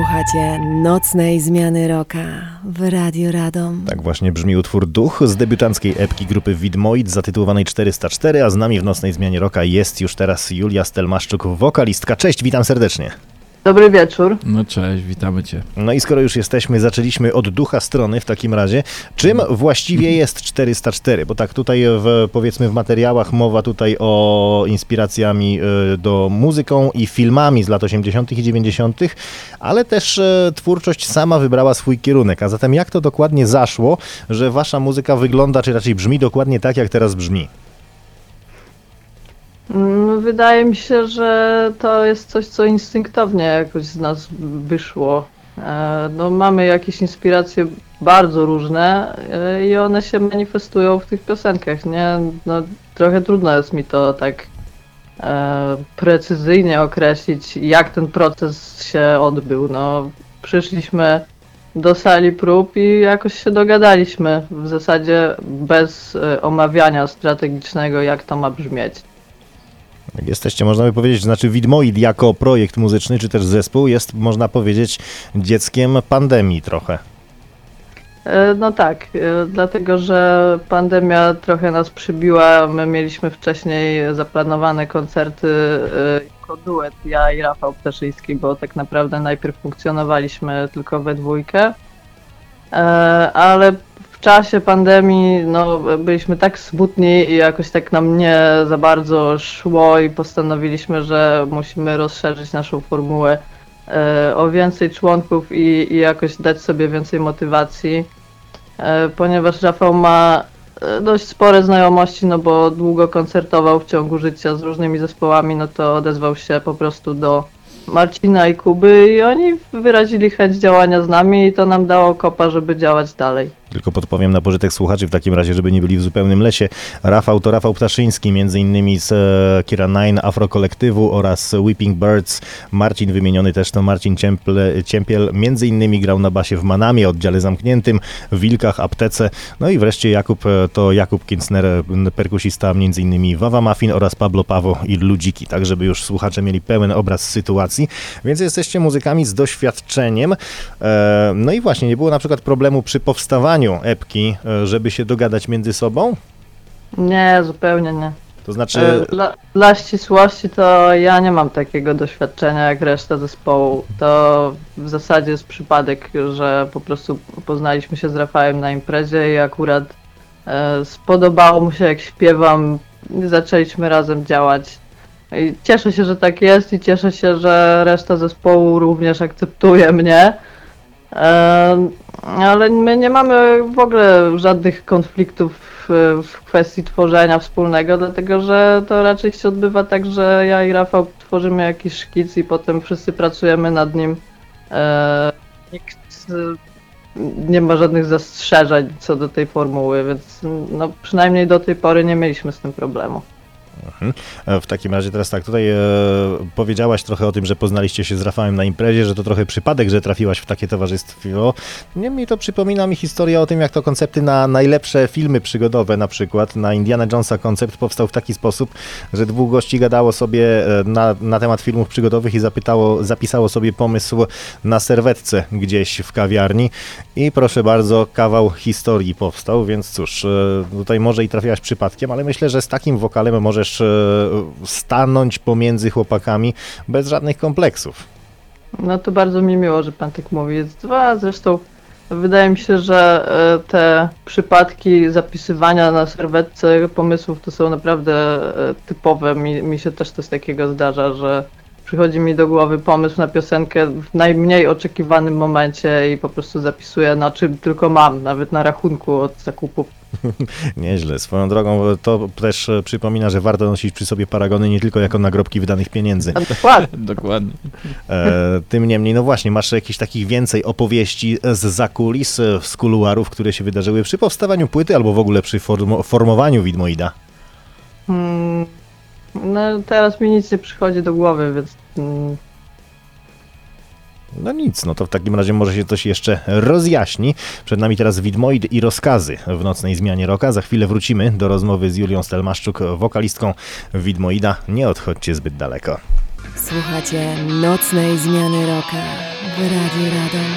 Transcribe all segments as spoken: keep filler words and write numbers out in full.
Słuchacie Nocnej Zmiany Rocka w Radio Radom. Tak właśnie brzmi utwór Duch z debiutanckiej epki grupy Widmoid zatytułowanej czterysta cztery, a z nami w Nocnej Zmianie Rocka jest już teraz Julia Stelmaszczuk, wokalistka. Cześć, witam serdecznie. Dobry wieczór. No cześć, witamy Cię. No i skoro już jesteśmy, zaczęliśmy od ducha strony w takim razie. Czym właściwie jest czterysta cztery? Bo tak tutaj w, powiedzmy w materiałach mowa tutaj o inspiracjami do muzyką i filmami z lat osiemdziesiątych i dziewięćdziesiątych, ale też twórczość sama wybrała swój kierunek. A zatem jak to dokładnie zaszło, że wasza muzyka wygląda, czy raczej brzmi dokładnie tak, jak teraz brzmi? Wydaje mi się, że to jest coś, co instynktownie jakoś z nas wyszło. No, mamy jakieś inspiracje bardzo różne i one się manifestują w tych piosenkach, nie? No, trochę trudno jest mi to tak e, precyzyjnie określić, jak ten proces się odbył. No, przyszliśmy do sali prób i jakoś się dogadaliśmy, w zasadzie bez e, omawiania strategicznego, jak to ma brzmieć. Jak jesteście, można by powiedzieć, znaczy Widmoid jako projekt muzyczny, czy też zespół jest, można powiedzieć, dzieckiem pandemii trochę. No tak, dlatego że pandemia trochę nas przybiła. My mieliśmy wcześniej zaplanowane koncerty jako duet, ja i Rafał Ptaszyński, bo tak naprawdę najpierw funkcjonowaliśmy tylko we dwójkę, ale w czasie pandemii no, byliśmy tak smutni i jakoś tak nam nie za bardzo szło i postanowiliśmy, że musimy rozszerzyć naszą formułę e, o więcej członków i, i jakoś dać sobie więcej motywacji, e, ponieważ Rafał ma dość spore znajomości, no bo długo koncertował w ciągu życia z różnymi zespołami, no to odezwał się po prostu do Marcina i Kuby i oni wyrazili chęć działania z nami i to nam dało kopa, żeby działać dalej. Tylko podpowiem na pożytek słuchaczy w takim razie, żeby nie byli w zupełnym lesie. Rafał to Rafał Ptaszyński, między innymi z Kira Nine, Afro Kolektywu oraz Weeping Birds. Marcin wymieniony też to Marcin Ciemple, Ciempiel, między innymi grał na basie w Manamie, oddziale zamkniętym, w Wilkach, Aptece. No i wreszcie Jakub to Jakub Kincner, perkusista między innymi Wawa Muffin oraz Pablo Pawo i Ludziki, tak żeby już słuchacze mieli pełen obraz sytuacji. Więc jesteście muzykami z doświadczeniem. No i właśnie, nie było na przykład problemu przy powstawaniu epki, żeby się dogadać między sobą? Nie, zupełnie nie. To znaczy... Dla, dla ścisłości to ja nie mam takiego doświadczenia jak reszta zespołu. To w zasadzie jest przypadek, że po prostu poznaliśmy się z Rafałem na imprezie i akurat e, spodobało mu się jak śpiewam i zaczęliśmy razem działać. I cieszę się, że tak jest i cieszę się, że reszta zespołu również akceptuje mnie. Ale my nie mamy w ogóle żadnych konfliktów w kwestii tworzenia wspólnego, dlatego że to raczej się odbywa tak, że ja i Rafał tworzymy jakiś szkic i potem wszyscy pracujemy nad nim. Nikt nie ma żadnych zastrzeżeń co do tej formuły, więc no, przynajmniej do tej pory nie mieliśmy z tym problemu. W takim razie teraz tak, tutaj e, powiedziałaś trochę o tym, że poznaliście się z Rafałem na imprezie, że to trochę przypadek, że trafiłaś w takie towarzystwo. Niemniej to przypomina mi historię o tym, jak to koncepty na najlepsze filmy przygodowe, na przykład na Indiana Jonesa koncept powstał w taki sposób, że dwóch gości gadało sobie na, na temat filmów przygodowych i zapytało, zapisało sobie pomysł na serwetce gdzieś w kawiarni i proszę bardzo, kawał historii powstał, więc cóż, tutaj może i trafiłaś przypadkiem, ale myślę, że z takim wokalem możesz stanąć pomiędzy chłopakami bez żadnych kompleksów. No to bardzo mi miło, że pan tak mówi. A zresztą wydaje mi się, że te przypadki zapisywania na serwetce pomysłów to są naprawdę typowe. Mi, mi się też coś takiego zdarza, że przychodzi mi do głowy pomysł na piosenkę w najmniej oczekiwanym momencie i po prostu zapisuję na czym tylko mam, nawet na rachunku od zakupów. Nieźle. Swoją drogą to też przypomina, że warto nosić przy sobie paragony nie tylko jako nagrobki wydanych pieniędzy. Dokładnie. Dokładnie. E, tym niemniej, no właśnie, masz jakieś takich więcej opowieści z zakulis, z kuluarów, które się wydarzyły przy powstawaniu płyty albo w ogóle przy form- formowaniu Widmoida? Hmm, no teraz mi nic nie przychodzi do głowy, więc... Hmm. No nic, no to w takim razie może się coś jeszcze rozjaśni. Przed nami teraz Widmoid i rozkazy w Nocnej Zmianie Rocka. Za chwilę wrócimy do rozmowy z Julią Stelmaszczuk, wokalistką Widmoida. Nie odchodźcie zbyt daleko. Słuchacie Nocnej Zmiany Rocka w Radiu Radom.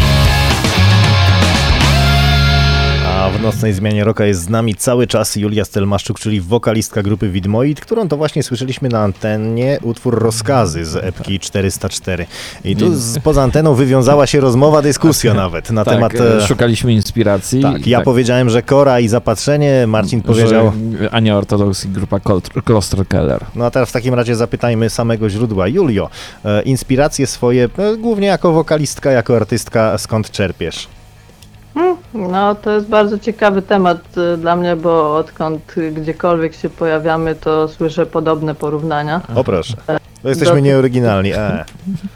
A w nocnej zmianie roka jest z nami cały czas Julia Stelmaszczuk, czyli wokalistka grupy Widmoid, którą to właśnie słyszeliśmy na antenie utwór Rozkazy z epki czterysta cztery. I tu z, poza anteną wywiązała się rozmowa, dyskusja nawet na tak, temat... e, szukaliśmy inspiracji. Tak, ja tak, powiedziałem, że Kora i Zapatrzenie, Marcin powiedział... że Ania Ortodoks i grupa Kloster Keller. No a teraz w takim razie zapytajmy samego źródła. Julio, e, inspiracje swoje, e, głównie jako wokalistka, jako artystka, skąd czerpiesz? Hmm, No, to jest bardzo ciekawy temat y, dla mnie, bo odkąd y, gdziekolwiek się pojawiamy, to słyszę podobne porównania. O proszę, to jesteśmy Do- nieoryginalni. E.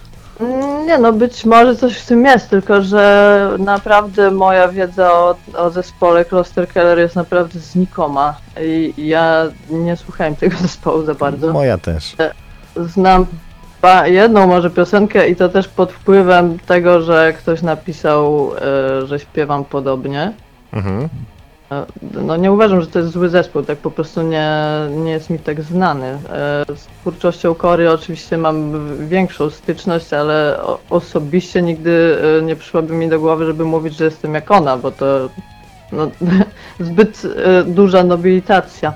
Mm, Nie no, być może coś w tym jest, tylko że naprawdę moja wiedza o, o zespole Kloster Keller jest naprawdę znikoma i ja nie słuchałem tego zespołu za bardzo. Moja też. Znam ba- jedną może piosenkę i to też pod wpływem tego, że ktoś napisał, e, że śpiewam podobnie. Mhm. E, No nie uważam, że to jest zły zespół, tak po prostu nie, nie jest mi tak znany. E, Z twórczością Kory oczywiście mam większą styczność, ale o- osobiście nigdy e, nie przyszłoby mi do głowy, żeby mówić, że jestem jak ona, bo to no, zbyt e, duża nobilitacja.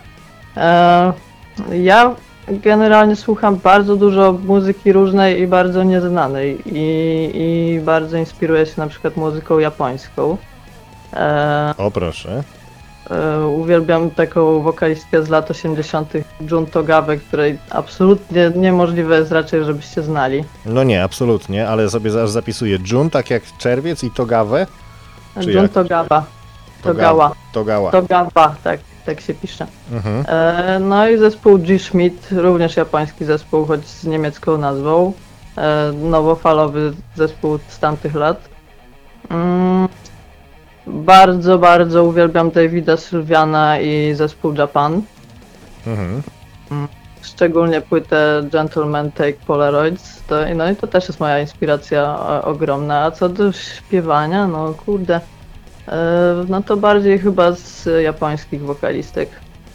E, Ja generalnie słucham bardzo dużo muzyki różnej i bardzo nieznanej i, i bardzo inspiruję się na przykład muzyką japońską. E, O proszę. e, uwielbiam taką wokalistkę z lat osiemdziesiątych Jun Togawę, której absolutnie niemożliwe jest raczej, żebyście znali. No nie, absolutnie, ale sobie zaraz zapisuję. Jun, tak jak czerwiec i Togawę? Czy Jun jak? Togawa. Togała. Togała. Togawa, tak, tak się pisze. Mhm. E, No i zespół G-Schmidt, również japoński zespół, choć z niemiecką nazwą. E, Nowofalowy zespół z tamtych lat. Mm, Bardzo, bardzo uwielbiam Davida Sylwiana i zespół Japan. Mhm. Szczególnie płytę Gentleman Take Polaroids. To, no i to też jest moja inspiracja o, ogromna. A co do śpiewania, no kurde. E, No to bardziej chyba z japońskich wokalistek.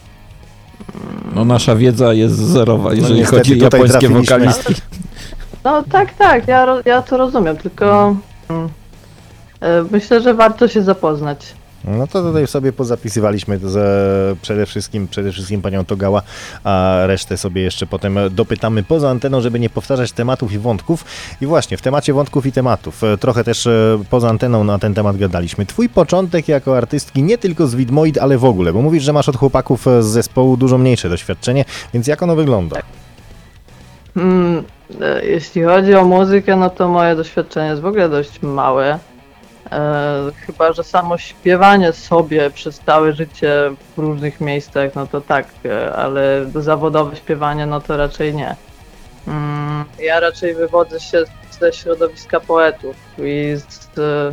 No nasza wiedza jest zerowa, jeżeli niestety chodzi o tutaj japońskie trafiliśmy. wokalistki. No tak, tak, ja, ro- ja to rozumiem, tylko mm, e, myślę, że warto się zapoznać. No to tutaj sobie pozapisywaliśmy to ze, przede wszystkim przede wszystkim panią Togała, a resztę sobie jeszcze potem dopytamy poza anteną, żeby nie powtarzać tematów i wątków. I właśnie w temacie wątków i tematów, e, trochę też e, poza anteną na ten temat gadaliśmy. Twój początek jako artystki nie tylko z Widmoid, ale w ogóle, bo mówisz, że masz od chłopaków e, z zespołu dużo mniejsze doświadczenie, więc jak ono wygląda? Mm, e, Jeśli chodzi o muzykę, no to moje doświadczenie jest w ogóle dość małe. E, chyba, że samo śpiewanie sobie przez całe życie w różnych miejscach, no to tak, e, ale zawodowe śpiewanie, no to raczej nie. Mm, ja raczej wywodzę się ze środowiska poetów i z, e,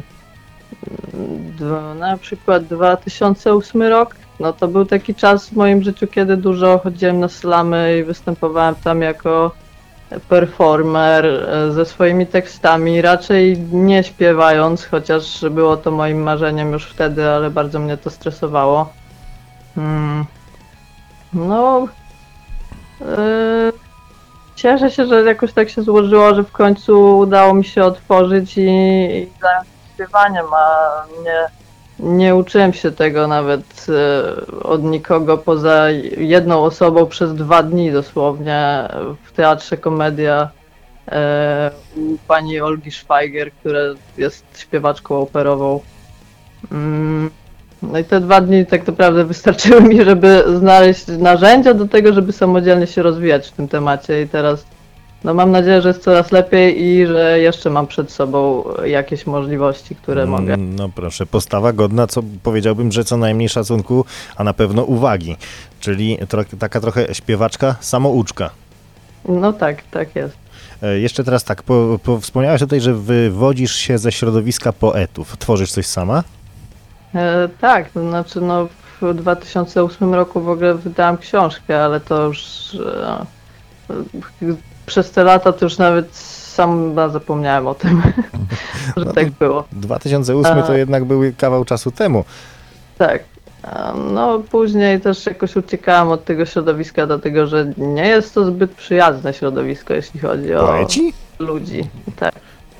d- na przykład dwa tysiące ósmy rok, no to był taki czas w moim życiu, kiedy dużo chodziłem na slamy i występowałem tam jako performer e, ze swoimi tekstami, raczej nie śpiewając, chociaż było to moim marzeniem już wtedy, ale bardzo mnie to stresowało. Hmm. No, e, cieszę się, że jakoś tak się złożyło, że w końcu udało mi się otworzyć i, i zająć się śpiewaniem, a nie, nie uczyłem się tego nawet e, od nikogo poza jedną osobą przez dwa dni dosłownie w Teatrze Komedia e, u pani Olgi Szwajger, która jest śpiewaczką operową. Mm, No i te dwa dni tak naprawdę wystarczyły mi, żeby znaleźć narzędzia do tego, żeby samodzielnie się rozwijać w tym temacie i teraz no mam nadzieję, że jest coraz lepiej i że jeszcze mam przed sobą jakieś możliwości, które mogę. No proszę, postawa godna, co powiedziałbym, że co najmniej szacunku, a na pewno uwagi. Czyli tro, taka trochę śpiewaczka, samouczka. No tak, tak jest. E, Jeszcze teraz tak, po, po, wspomniałeś tutaj, że wywodzisz się ze środowiska poetów. Tworzysz coś sama? E, tak, to znaczy no w dwa tysiące ósmym roku w ogóle wydałam książkę, ale to już e, przez te lata to już nawet sam zapomniałem o tym, że No tak było. dwa tysiące ósmy to A. jednak był kawał czasu temu. Tak. A, No później też jakoś uciekałam od tego środowiska, dlatego że nie jest to zbyt przyjazne środowisko, jeśli chodzi o Poeci? ludzi. Tak.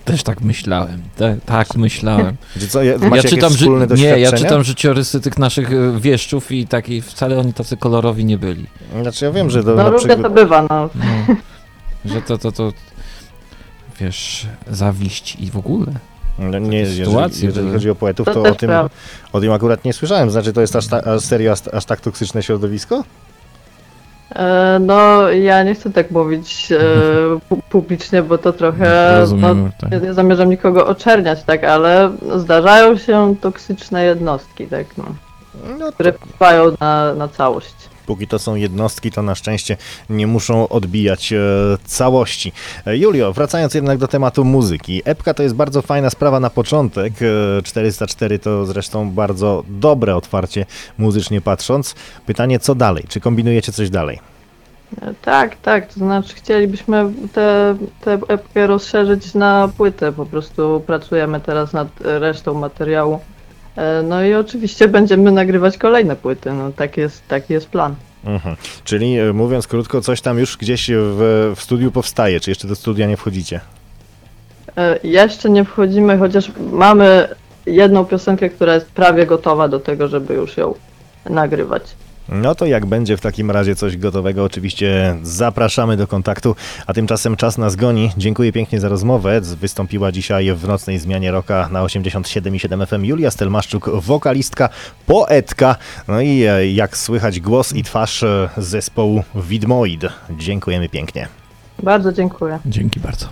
Też tak myślałem, te, tak myślałem. Czy co, ja, macie Ja jakieś czytam, ży- wspólne nie, doświadczenia? ja czytam życiorysy tych naszych e, wieszczów i taki wcale oni tacy kolorowi nie byli. Znaczy ja wiem, że to No na różnie przykład... to bywa, no. No, że to, to, to, wiesz, zawiść i w ogóle. No, nie, jeżeli, sytuacje jeżeli były. chodzi o poetów, To to, też o tym, prawda. o tym akurat nie słyszałem. Znaczy to jest aż, ta, aż serio aż, aż tak toksyczne środowisko? E, No, ja nie chcę tak mówić e, pu- publicznie, bo to trochę. No, Rozumiem, tak. nie, nie zamierzam nikogo oczerniać, tak, ale zdarzają się toksyczne jednostki, tak, no, No, które wpływają na, na całość. póki to są jednostki, to na szczęście nie muszą odbijać e, całości. E, Julio, wracając jednak do tematu muzyki. Epka to jest bardzo fajna sprawa na początek. E, czterysta cztery to zresztą bardzo dobre otwarcie muzycznie patrząc. Pytanie, co dalej? Czy kombinujecie coś dalej? E, Tak, tak, to znaczy chcielibyśmy tę tę epkę rozszerzyć na płytę, po prostu pracujemy teraz nad resztą materiału. E, No i oczywiście będziemy nagrywać kolejne płyty, no tak jest, taki jest plan. Mhm. Czyli e, mówiąc krótko, coś tam już gdzieś w, w studiu powstaje. Czy jeszcze do studia nie wchodzicie? E, Jeszcze nie wchodzimy, chociaż mamy jedną piosenkę, która jest prawie gotowa do tego, żeby już ją nagrywać. No to jak będzie w takim razie coś gotowego, oczywiście zapraszamy do kontaktu, a tymczasem czas nas goni. Dziękuję pięknie za rozmowę. Wystąpiła dzisiaj w nocnej zmianie rocka na osiemdziesiąt siedem i siedem F M Julia Stelmaszczuk, wokalistka, poetka, no i e, jak słychać głos i twarz e, zespołu Widmoid. Dziękujemy pięknie. Bardzo dziękuję. Dzięki bardzo.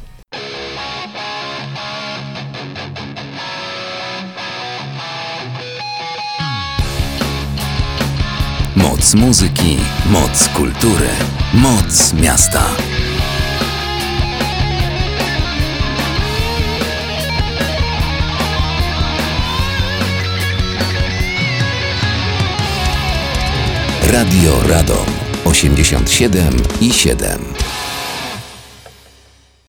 Moc muzyki, moc kultury, moc miasta. Radio Radom osiemdziesiąt siedem i siedem.